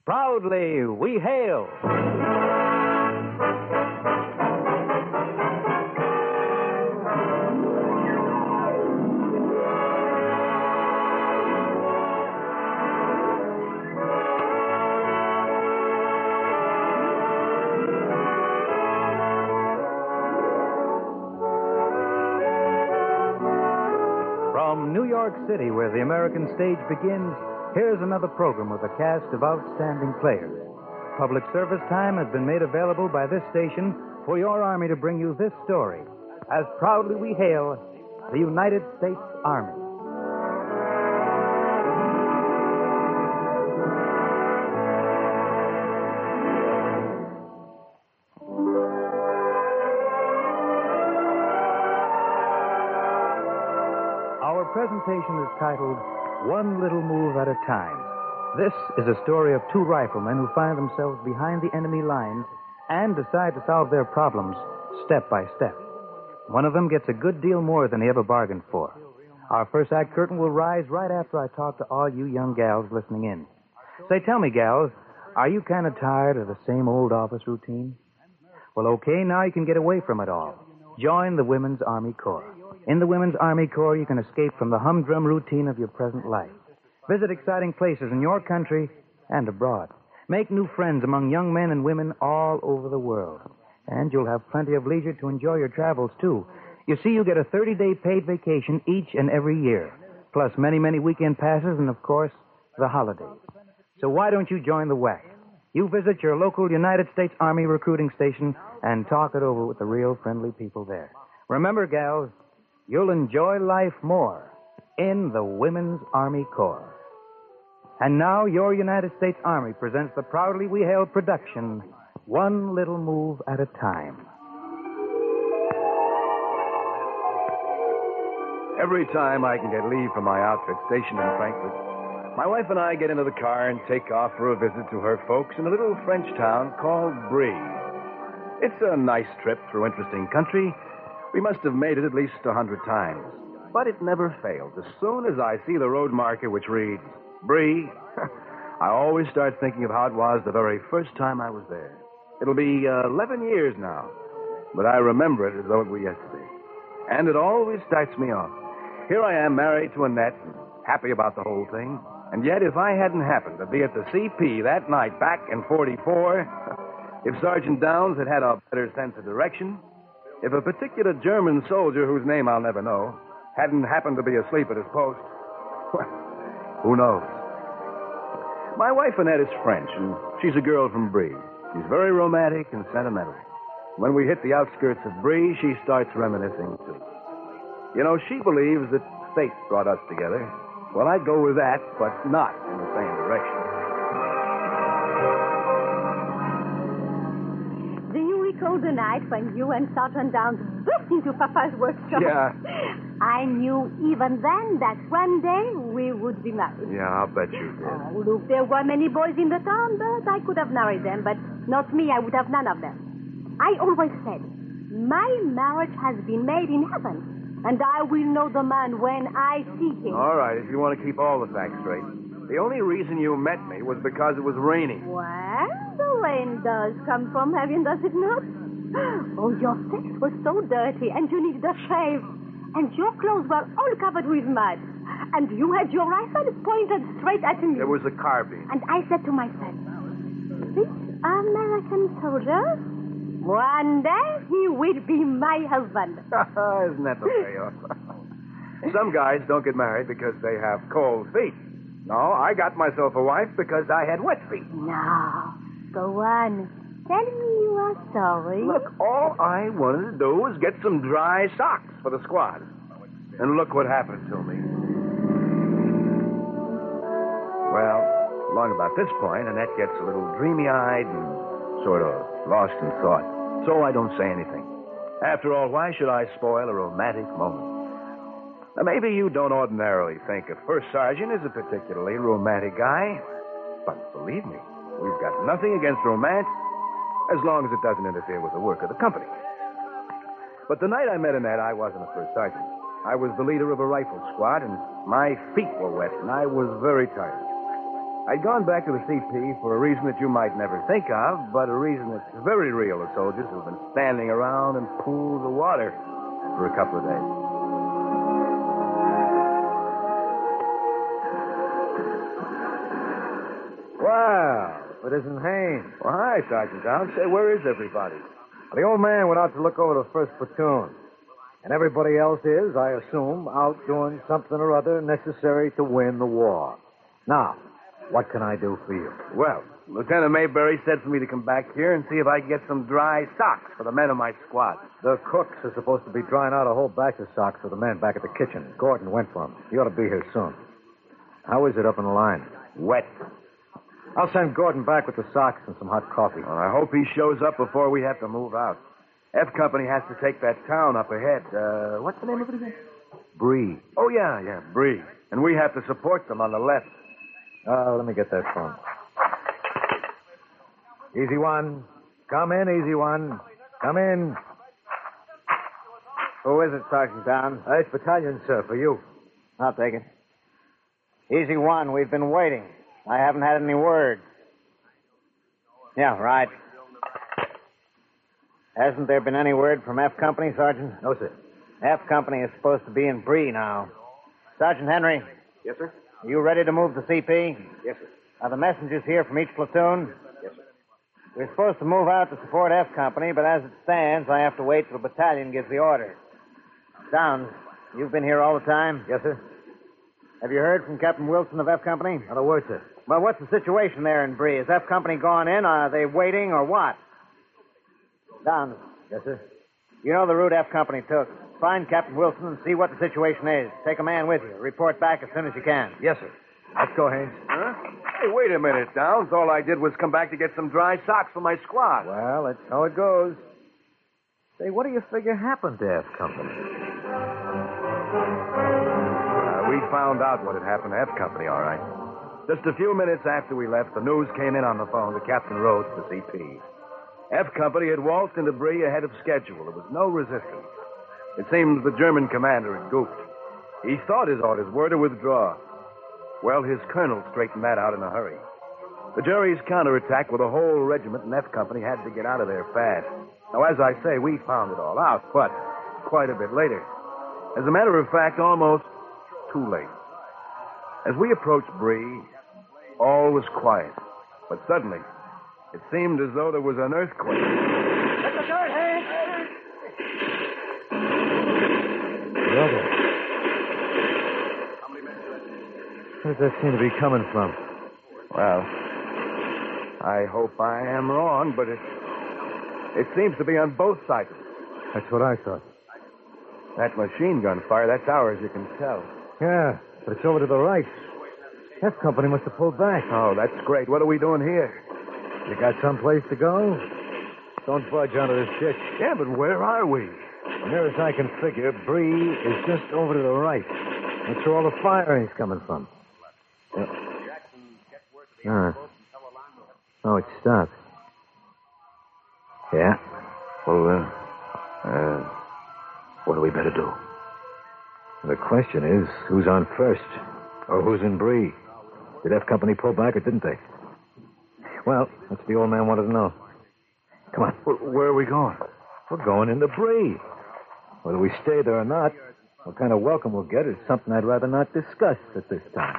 Proudly we hail. From New York City, where the American stage begins, here's another program with a cast of outstanding players. Public service time has been made available by this station for your Army to bring you this story, as proudly we hail the United States Army. Our presentation is titled One Little Move at a Time. This is a story of two riflemen who find themselves behind the enemy lines and decide to solve their problems step by step. One of them gets a good deal more than he ever bargained for. Our first act curtain will rise right after I talk to all you young gals listening in. Say, tell me, gals, are you kind of tired of the same old office routine? Well, okay, now you can get away from it all. Join the Women's Army Corps. In the Women's Army Corps, you can escape from the humdrum routine of your present life. Visit exciting places in your country and abroad. Make new friends among young men and women all over the world. And you'll have plenty of leisure to enjoy your travels, too. You see, you get a 30-day paid vacation each and every year, plus many, many weekend passes and, of course, the holidays. So why don't you join the WAC? You visit your local United States Army recruiting station and talk it over with the real friendly people there. Remember, gals, you'll enjoy life more in the Women's Army Corps. And now, your United States Army presents the proudly we hail production, One Little Move at a Time. Every time I can get leave from my outfit stationed in Frankfurt, my wife and I get into the car and take off for a visit to her folks in a little French town called Brie. It's a nice trip through interesting country. We must have made it at least 100 times. But it never fails. As soon as I see the road marker which reads Brie, I always start thinking of how it was the very first time I was there. It'll be 11 years now, but I remember it as though it were yesterday. And it always starts me off. Here I am married to Annette, and happy about the whole thing. And yet, if I hadn't happened to be at the CP that night back in 44, if Sergeant Downs had had a better sense of direction, if a particular German soldier whose name I'll never know hadn't happened to be asleep at his post, well, who knows? My wife Annette is French, and she's a girl from Brie. She's very romantic and sentimental. When we hit the outskirts of Brie, she starts reminiscing, too. You know, she believes that fate brought us together. Well, I'd go with that, but not in the same direction. Do you recall the night when you and Sergeant Downs burst into Papa's workshop? Yeah. I knew even then that one day we would be married. Yeah, I'll bet you did. Oh, look, there were many boys in the town, but I could have married them, but not me. I would have none of them. I always said, my marriage has been made in heaven. And I will know the man when I see him. All right, if you want to keep all the facts straight. The only reason you met me was because it was raining. Well, the rain does come from heaven, does it not? Oh, your face was so dirty, and you needed a shave. And your clothes were all covered with mud. And you had your rifle pointed straight at me. There was a carbine. And I said to myself, this American soldier... one day he will be my husband. Isn't that the payoff? Some guys don't get married because they have cold feet. No, I got myself a wife because I had wet feet. Now, go on. Tell me your story. Look, all I wanted to do was get some dry socks for the squad. And look what happened to me. Well, along about this point, Annette gets a little dreamy-eyed and sort of lost in thought. So I don't say anything. After all, why should I spoil a romantic moment? Now, maybe you don't ordinarily think a first sergeant is a particularly romantic guy. But believe me, we've got nothing against romance as long as it doesn't interfere with the work of the company. But the night I met Annette, I wasn't a first sergeant. I was the leader of a rifle squad, and my feet were wet, and I was very tired. I'd gone back to the CP for a reason that you might never think of, but a reason that's very real to soldiers who've been standing around in pools of water for a couple of days. Well, if it isn't Haynes. Well, hi, Sergeant Downs. Say, where is everybody? The old man went out to look over the first platoon. And everybody else is, I assume, out doing something or other necessary to win the war. Now, what can I do for you? Well, Lieutenant Mayberry said for me to come back here and see if I could get some dry socks for the men of my squad. The cooks are supposed to be drying out a whole batch of socks for the men back at the kitchen. Gordon went for them. He ought to be here soon. How is it up in the line? Wet. I'll send Gordon back with the socks and some hot coffee. Well, I hope he shows up before we have to move out. F Company has to take that town up ahead. What's the name of it again? Bree. Oh, yeah, Bree. And we have to support them on the left. Let me get that phone. Easy one. Come in, easy one. Come in. Who is it, Sergeant Downs? It's battalion, sir, for you. I'll take it. Easy one, we've been waiting. I haven't had any word. Yeah, right. Hasn't there been any word from F Company, Sergeant? No, sir. F Company is supposed to be in Bree now. Sergeant Henry. Yes, sir? Are you ready to move the CP? Yes, sir. Are the messengers here from each platoon? Yes, sir. We're supposed to move out to support F Company, but as it stands, I have to wait till the battalion gives the order. Downs, you've been here all the time? Yes, sir. Have you heard from Captain Wilson of F Company? Not a word, sir. Well, what's the situation there in Bree? Has F Company gone in? Are they waiting, or what? Downs. Yes, sir. You know the route F Company took. Find Captain Wilson and see what the situation is. Take a man with you. Report back as soon as you can. Yes, sir. Let's go, Haynes. Huh? Hey, wait a minute, Downs. All I did was come back to get some dry socks for my squad. Well, that's how it goes. Say, what do you figure happened to F Company? We found out what had happened to F Company, all right. Just a few minutes after we left, the news came in on the phone to Captain Rhodes, the CP. F Company had waltzed into Bree ahead of schedule. There was no resistance. It seems the German commander had goofed. He thought his orders were to withdraw. Well, his colonel straightened that out in a hurry. The Jerry's counterattack with a whole regiment and F Company had to get out of there fast. Now, as I say, we found it all out, but quite a bit later. As a matter of fact, almost too late. As we approached Bree, all was quiet. But suddenly, it seemed as though there was an earthquake. Let the dirt, Hank! Brother. Where does that seem to be coming from? Well, I hope I am wrong, but it seems to be on both sides of it. That's what I thought. That machine gun fire, that's ours, you can tell. Yeah, but it's over to the right. F Company must have pulled back. Oh, that's great. What are we doing here? You got someplace to go? Don't budge onto this ditch. Yeah, but where are we? Near as I can figure, Bree is just over to the right. That's where all the firing's coming from. Oh, it stopped. Yeah? Well, what do we better do? The question is, who's on first? Or who's in Bree? Did F Company pull back or didn't they? Well, that's what the old man wanted to know. Come on. Where are we going? We're going into Bree. Whether we stay there or not, what kind of welcome we'll get is something I'd rather not discuss at this time.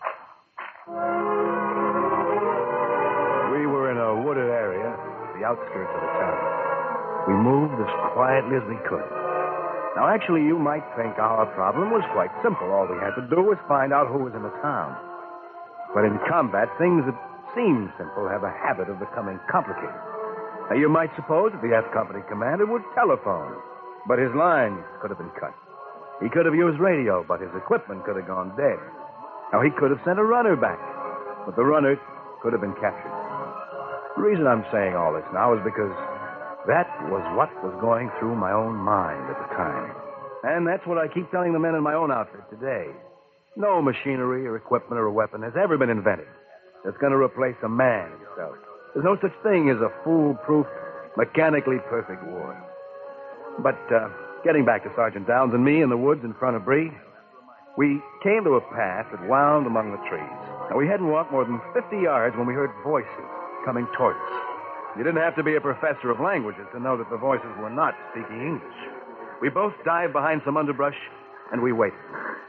We were in a wooded area, the outskirts of the town. We moved as quietly as we could. Now, actually, you might think our problem was quite simple. All we had to do was find out who was in the town. But in combat, things that seem simple have a habit of becoming complicated. Now, you might suppose that the F Company commander would telephone, but his lines could have been cut. He could have used radio, but his equipment could have gone dead. Now, he could have sent a runner back, but the runner could have been captured. The reason I'm saying all this now is because that was what was going through my own mind at the time. And that's what I keep telling the men in my own outfit today. No machinery or equipment or weapon has ever been invented that's going to replace a man himself. There's no such thing as a foolproof, mechanically perfect war. But getting back to Sergeant Downs and me in the woods in front of Bree, we came to a path that wound among the trees. Now, we hadn't walked more than 50 yards when we heard voices coming toward us. You didn't have to be a professor of languages to know that the voices were not speaking English. We both dived behind some underbrush, and we waited.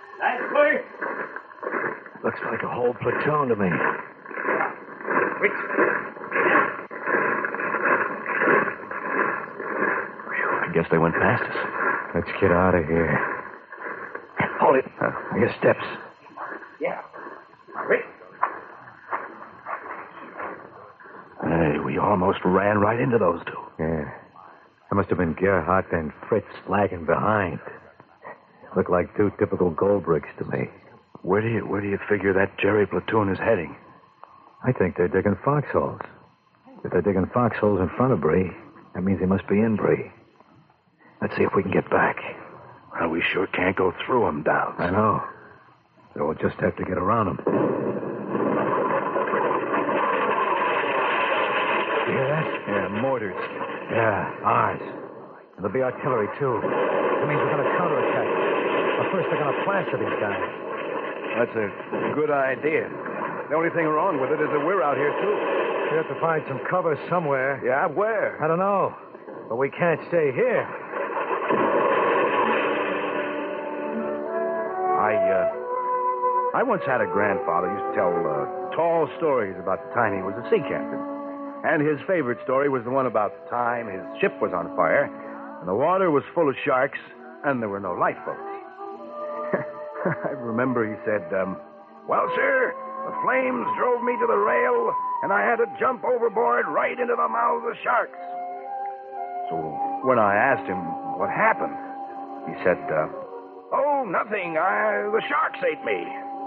Looks like a whole platoon to me. Wait. I guess they went past us. Let's get out of here. Hold it. I hear steps. Yeah. Wait. Hey, we almost ran right into those two. Yeah. That must have been Gerhardt and Fritz lagging behind. Look like two typical gold bricks to me. Where do you figure that Jerry platoon is heading? I think they're digging foxholes. If they're digging foxholes in front of Bree, that means they must be in Bree. Let's see if we can get back. Well, we sure can't go through them, Downs. I know. So we'll just have to get around them. You hear that? Yeah, mortars. Yeah, ours. And there'll be artillery, too. That means we're going to counterattack. But first, they're going to plaster these guys. That's a good idea. The only thing wrong with it is that we're out here, too. We have to find some cover somewhere. Yeah, where? I don't know. But we can't stay here. I once had a grandfather who used to tell tall stories about the time he was a sea captain. And his favorite story was the one about the time his ship was on fire, and the water was full of sharks, and there were no lifeboats. I remember he said, well, sir, the flames drove me to the rail, and I had to jump overboard right into the mouths of sharks. So when I asked him what happened, he said, oh, nothing. The sharks ate me.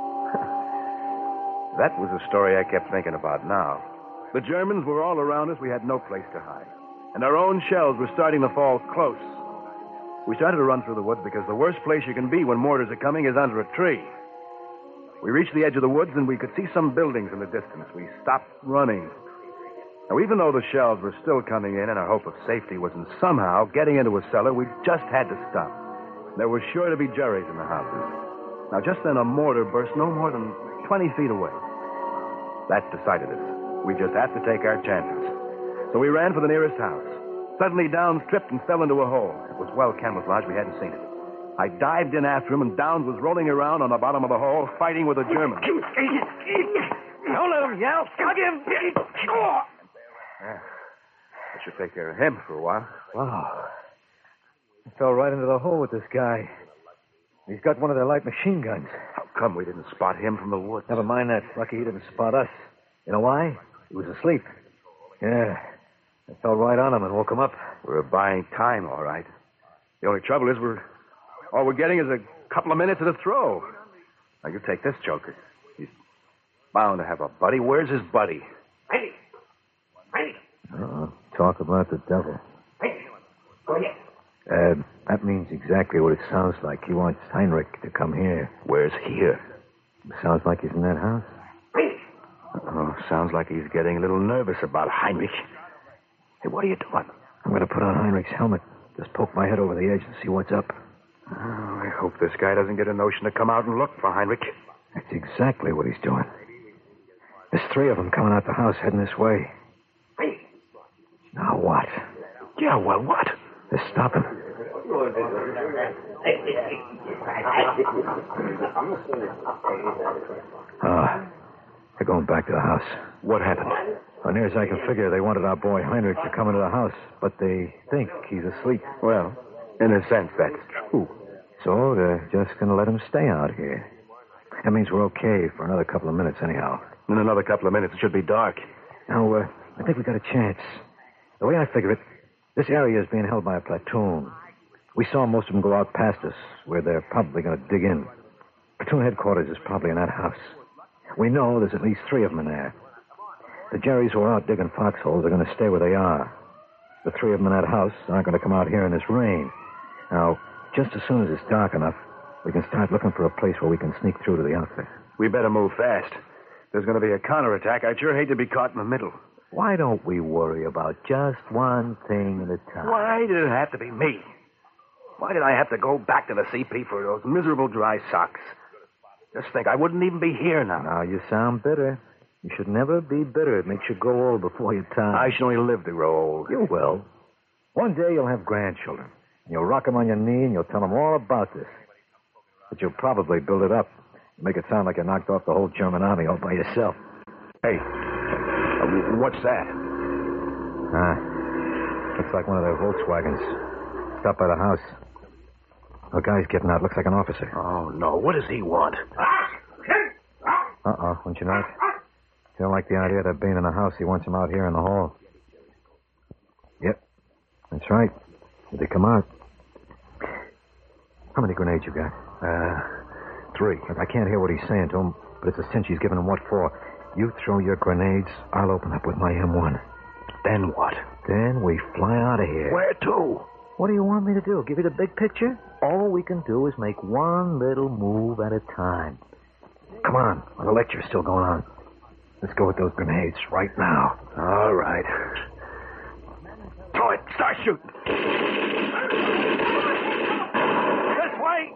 That was a story I kept thinking about now. The Germans were all around us. We had no place to hide. And our own shells were starting to fall close. We started to run through the woods because the worst place you can be when mortars are coming is under a tree. We reached the edge of the woods and we could see some buildings in the distance. We stopped running. Now, even though the shells were still coming in and our hope of safety was in somehow getting into a cellar, we just had to stop. There were sure to be Jerry's in the houses. Now, just then a mortar burst no more than 20 feet away. That decided us. We just had to take our chances. So we ran for the nearest house. Suddenly, Downs tripped and fell into a hole. It was well camouflaged. We hadn't seen it. I dived in after him, and Downs was rolling around on the bottom of the hole, fighting with a German. Don't let him yell. Hug him. Yeah. I should take care of him for a while. Wow. I fell right into the hole with this guy. He's got one of their light machine guns. How come we didn't spot him from the woods? Never mind that. Lucky he didn't spot us. You know why? He was asleep. Yeah. I fell right on him and woke him up. We're buying time, all right. The only trouble is all we're getting is a couple of minutes at a throw. Now, you take this joker. He's bound to have a buddy. Where's his buddy? Talk about the devil. That means exactly what it sounds like. He wants Heinrich to come here. Where's here? Sounds like he's in that house. Oh, sounds like he's getting a little nervous about Heinrich. Hey, what are you doing? I'm going to put on Heinrich's helmet. Just poke my head over the edge and see what's up. Oh, I hope this guy doesn't get a notion to come out and look for Heinrich. That's exactly what he's doing. There's 3 of them coming out the house heading this way. Now what? Yeah, well, what? They're stopping. They're going back to the house. What happened? As near as I can figure, they wanted our boy Heinrich to come into the house, but they think he's asleep. Well, in a sense, that's true. So they're just going to let him stay out here. That means we're okay for another couple of minutes anyhow. In another couple of minutes, it should be dark. Now, I think we got a chance. The way I figure it, this area is being held by a platoon. We saw most of them go out past us, where they're probably going to dig in. Platoon headquarters is probably in that house. We know there's at least 3 of them in there. The Jerrys who are out digging foxholes are going to stay where they are. The 3 of them in that house aren't going to come out here in this rain. Now, just as soon as it's dark enough, we can start looking for a place where we can sneak through to the outfit. We better move fast. There's going to be a counterattack. I'd sure hate to be caught in the middle. Why don't we worry about just one thing at a time? Why did it have to be me? Why did I have to go back to the CP for those miserable dry socks? Just think, I wouldn't even be here now. Now, you sound bitter. You should never be bitter. It makes you grow old before your time. I should only live to grow old. You will. One day you'll have grandchildren. You'll rock them on your knee and you'll tell them all about this. But you'll probably build it up. Make it sound like you knocked off the whole German army all by yourself. Hey, what's that? Looks like one of their Volkswagens. Stopped by the house. A guy's getting out. Looks like an officer. Oh, no. What does he want? Uh-oh. Wouldn't you know it? If you don't like the idea of there being in the house, he wants him out here in the hall. Yep. That's right. Did they come out? How many grenades you got? 3. Look, I can't hear what he's saying to him, but it's a cinch he's giving him what for. You throw your grenades, I'll open up with my M1. Then what? Then we fly out of here. Where to? What do you want me to do? Give you the big picture? All we can do is make one little move at a time. Come on, while the lecture's still going on. Let's go with those grenades right now. All right. Throw it. Start shooting. This way.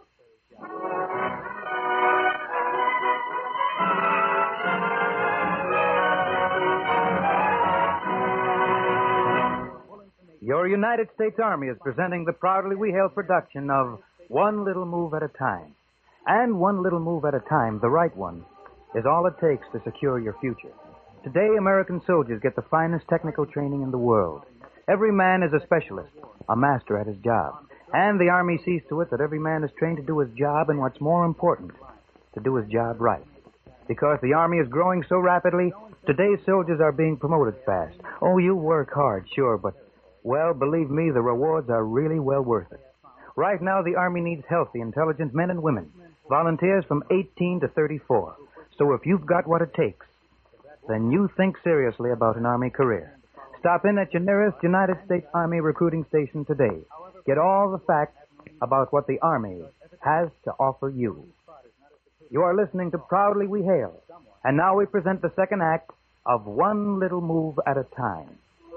Your United States Army is presenting the proudly we hail production of One Little Move at a Time. And one little move at a time, the right one, is all it takes to secure your future. Today, American soldiers get the finest technical training in the world. Every man is a specialist, a master at his job. And the Army sees to it that every man is trained to do his job, and what's more important, to do his job right. Because the Army is growing so rapidly, today's soldiers are being promoted fast. Oh, you work hard, sure, but, well, believe me, the rewards are really well worth it. Right now, the Army needs healthy, intelligent men and women, volunteers from 18 to 34. So if you've got what it takes, then you think seriously about an Army career. Stop in at your nearest United States Army recruiting station today. Get all the facts about what the Army has to offer you. You are listening to Proudly We Hail. And now we present the second act of One Little Move at a Time.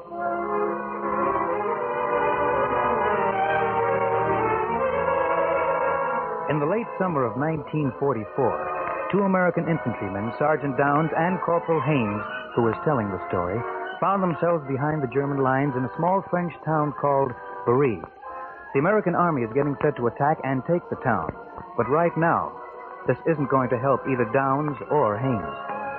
In the late summer of 1944, 2 American infantrymen, Sergeant Downs and Corporal Haynes, who was telling the story, found themselves behind the German lines in a small French town called Brie. The American Army is getting set to attack and take the town. But right now, this isn't going to help either Downs or Haynes.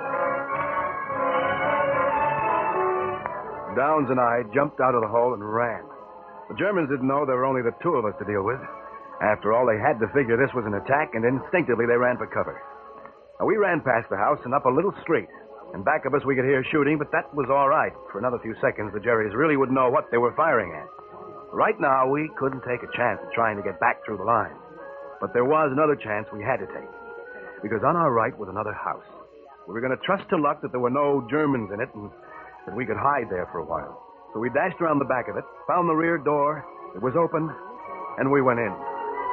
Downs and I jumped out of the hole and ran. The Germans didn't know there were only the 2 of us to deal with. After all, they had to figure this was an attack, and instinctively they ran for cover. Now, we ran past the house and up a little street. And back of us we could hear shooting, but that was all right. For another few seconds, the Jerries really wouldn't know what they were firing at. Right now, we couldn't take a chance at trying to get back through the line. But there was another chance we had to take. Because on our right was another house. We were going to trust to luck that there were no Germans in it and that we could hide there for a while. So we dashed around the back of it, found the rear door, it was open, and we went in.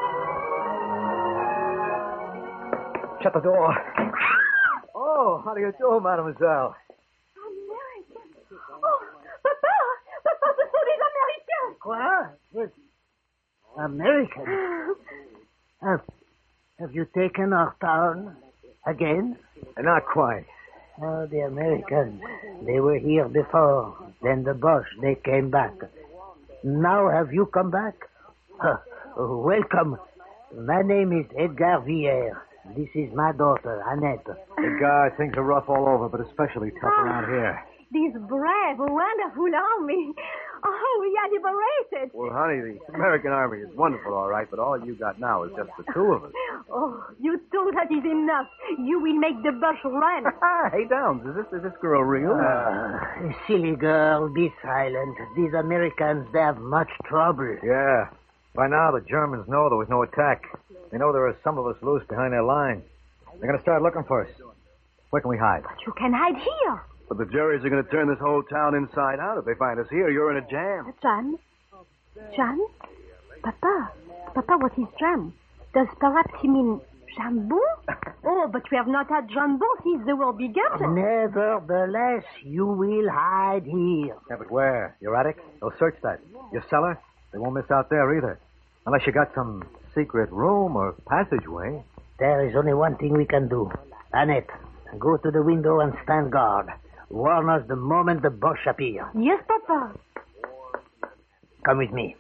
Shut the door. Oh, how do you do, mademoiselle? Americans. Oh, Papa! Papa, ce sont des Américains! Quoi? Yes. Americans? Have you taken our town again? Not quite. Oh, the Americans. They were here before. Then the Boche, they came back. Now have you come back? Welcome. My name is Edgar Villers. This is my daughter, Annette. Edgar, things are rough all over, but especially tough around here. This brave, wonderful army. Oh, we are liberated. Well, honey, the American Army is wonderful, all right, but all you got now is just the 2 of us. Oh, you thought that is enough. You will make the Boche run. Hey, Downs, is this girl real? Silly girl, be silent. These Americans, they have much trouble. Yeah. By now, the Germans know there was no attack. They know there are some of us loose behind their line. They're going to start looking for us. Where can we hide? But you can hide here. But the Jerries are going to turn this whole town inside out. If they find us here, you're in a jam. Jam? Papa, what is jam? Does perhaps he mean jambon? Oh, but we have not had jambon since the war began. Nevertheless, you will hide here. Yeah, but where? Your attic? They'll search that. Your cellar? They won't miss out there either. Unless you got some secret room or passageway. There is only one thing we can do. Annette, go to the window and stand guard. Warn us the moment the Boche appear. Yes, Papa. Come with me.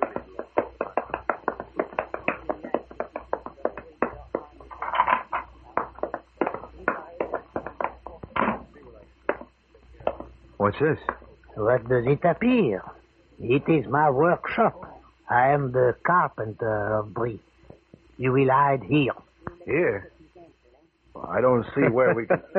What's this? What does it appear? It is my workshop. I am the carpenter of Brie. You will hide here. Here? Well, I don't see where we can...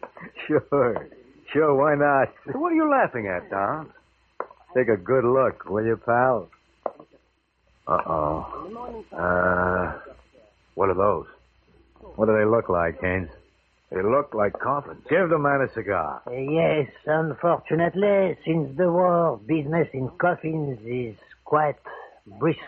Sure, why not? What are you laughing at, Don? Take a good look, will you, pal? Uh-oh. What are those? What do they look like, Haynes? They look like coffins. Give the man a cigar. Yes, unfortunately, since the war, business in coffins is quite brisk.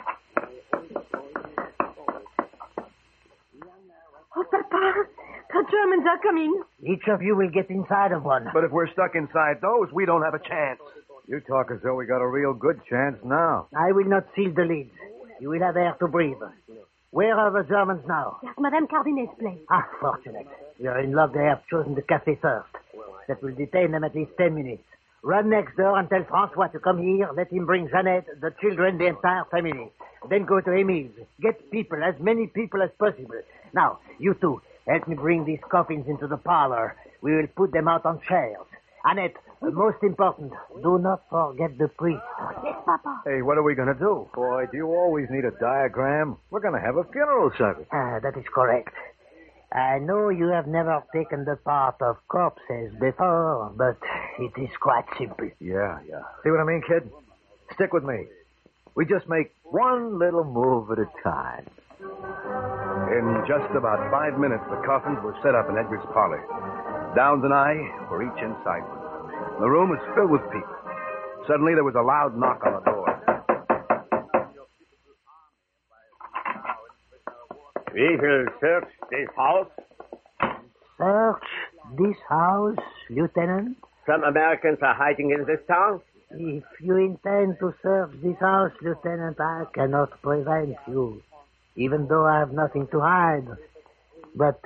Oh, Papa, the Germans are coming. Each of you will get inside of one. But if we're stuck inside those, we don't have a chance. You talk as though we got a real good chance now. I will not seal the lids. You will have air to breathe. Where are the Germans now? At Madame Cardinet's place. Ah, fortunate. You're in luck they have chosen the cafe first. That will detain them at least 10 minutes. Run next door and tell Francois to come here. Let him bring Jeannette, the children, the entire family. Then go to Emile's. Get people, as many people as possible. Now, you two, help me bring these coffins into the parlor. We will put them out on chairs. Annette, most important, do not forget the priest. Yes, Papa. Hey, what are we going to do? Boy, do you always need a diagram? We're going to have a funeral service. That is correct. I know you have never taken the part of corpses before, but it is quite simple. Yeah. See what I mean, kid? Stick with me. We just make one little move at a time. In just about 5 minutes, the coffins were set up in Edgar's parlor. Downs and I were each inside one. The room was filled with people. Suddenly, there was a loud knock on the door. We will search this house. Search this house, Lieutenant? Some Americans are hiding in this town. If you intend to search this house, Lieutenant, I cannot prevent you, even though I have nothing to hide. But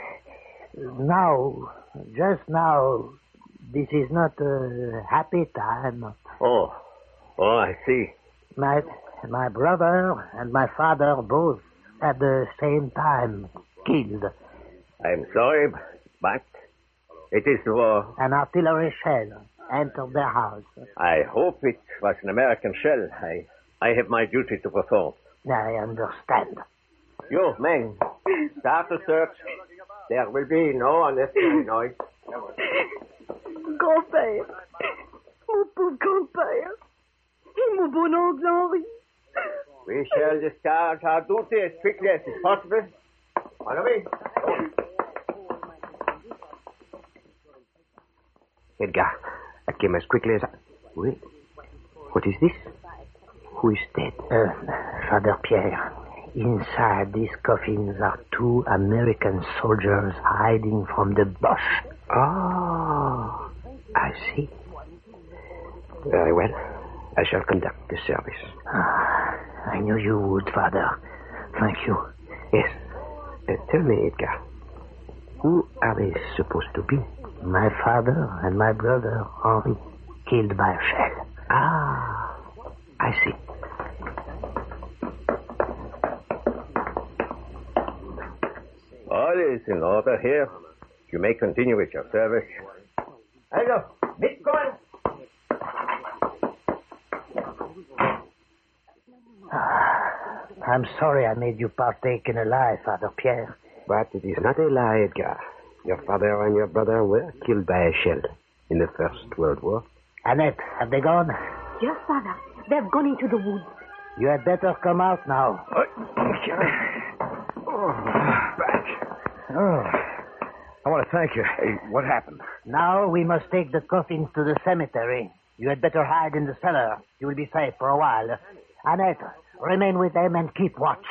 just now, this is not a happy time. Oh, I see. My brother and my father both at the same time killed. I'm sorry, but it is war. An artillery shell entered their house. I hope it was an American shell. I have my duty to perform. I understand. You, men, start the search. There will be no unnecessary noise. Grand-père. Mon pauvre grand-père. Et mon bon oncle Henri. We shall discharge our duty as quickly as is possible. Follow me. Edgar, I came as quickly as I... Wait. What is this? Who is dead? Father Pierre, inside these coffins are 2 American soldiers hiding from the Boche. Oh, I see. Very well. I shall conduct the service. I knew you would, Father. Thank you. Yes. Tell me, Edgar, who are they supposed to be? My father and my brother, Henri, killed by a shell. Ah, I see. All is in order here. You may continue with your service. Also, mitkommen! I'm sorry I made you partake in a lie, Father Pierre. But it is not a lie, Edgar. Your father and your brother were killed by a shell in the First World War. Annette, have they gone? Yes, Father. They've gone into the woods. You had better come out now. Back. Oh, I want to thank you. Hey, what happened? Now we must take the coffins to the cemetery. You had better hide in the cellar. You will be safe for a while. Annette, remain with them and keep watch.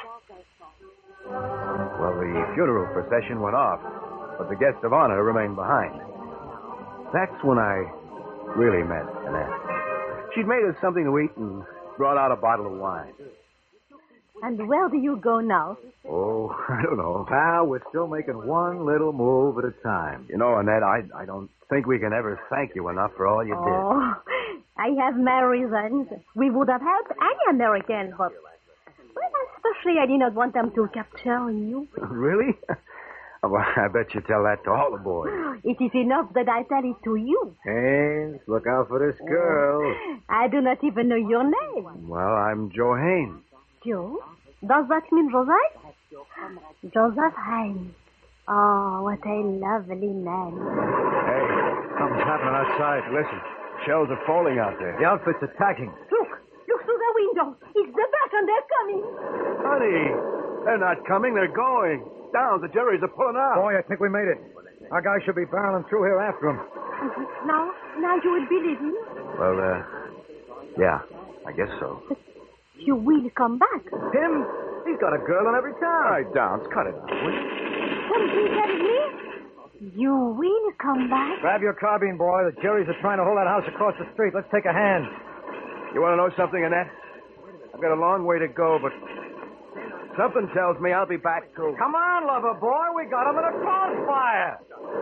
Well, the funeral procession went off, but the guests of honor remained behind. That's when I really met Annette. She'd made us something to eat and brought out a bottle of wine. And where do you go now? Oh, I don't know. Pal, we're still making one little move at a time. You know, Annette, I don't think we can ever thank you enough for all you Oh, I have my reasons. We would have helped any American, but... Well, especially I did not want them to capture you. did. Really? Well, I bet you tell that to all the boys. It is enough that I tell it to you. Haynes, look out for this girl. I do not even know your name. Well, I'm Joe Haynes. Joe? Does that mean Joseph? Joseph Haynes. Oh, what a lovely name. Hey, something's happening outside. Listen, shells are falling out there. The outfit's attacking. Look through the window. It's the back and they're coming. Honey, they're not coming, they're going. Down, the Jerrys are pulling out. Boy, I think we made it. Our guy should be barreling through here after him. Now you will believe me. Well, yeah, I guess so. You will come back. Him? He's got a girl in every town. All right, Downs, cut it out, will you? Something tells me you will come back. Grab your carbine, boy. The Jerrys are trying to hold that house across the street. Let's take a hand. You want to know something, Annette? I've got a long way to go, but something tells me I'll be back to... Come on, lover boy. We got him in a crossfire.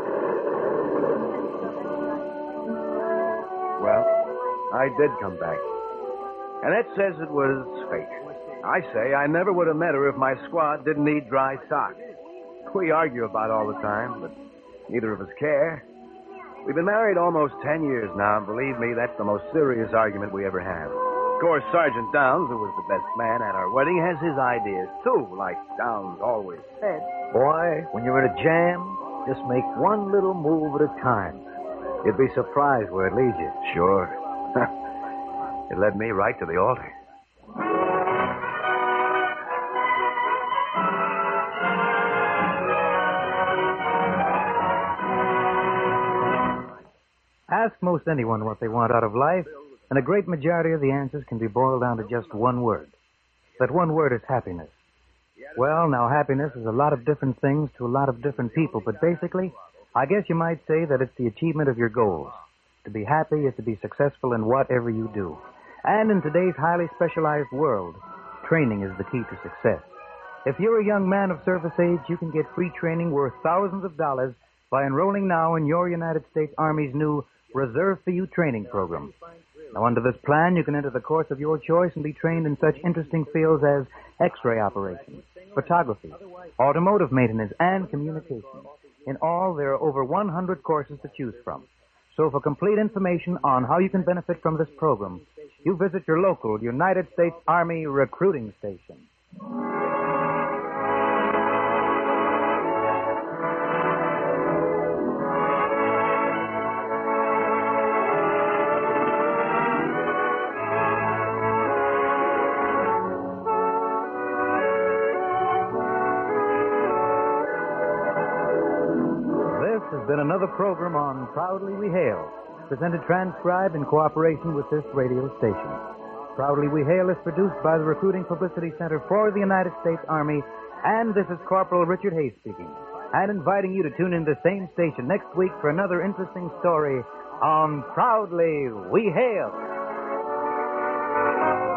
Well, I did come back. Annette says it was fate. I say I never would have met her if my squad didn't need dry socks. We argue about all the time, but neither of us care. We've been married almost 10 years now, and believe me, that's the most serious argument we ever had. Of course, Sergeant Downs, who was the best man at our wedding, has his ideas, too, like Downs always said. Boy, when you're in a jam, just make one little move at a time. You'd be surprised where it leads you. Sure. It led me right to the altar. Ask most anyone what they want out of life, and a great majority of the answers can be boiled down to just one word. That one word is happiness. Well, now, happiness is a lot of different things to a lot of different people, but basically, I guess you might say that it's the achievement of your goals. To be happy is to be successful in whatever you do. And in today's highly specialized world, training is the key to success. If you're a young man of service age, you can get free training worth thousands of dollars by enrolling now in your United States Army's new Reserve for You training program. Now, under this plan, you can enter the course of your choice and be trained in such interesting fields as X-ray operations, photography, automotive maintenance, and communications. In all, there are over 100 courses to choose from. So for complete information on how you can benefit from this program, you visit your local United States Army recruiting station. This has been another program on Proudly We Hail, presented transcribed in cooperation with this radio station. Proudly We Hail is produced by the Recruiting Publicity Center for the United States Army, and this is Corporal Richard Hayes speaking, and inviting you to tune in the same station next week for another interesting story on Proudly We Hail.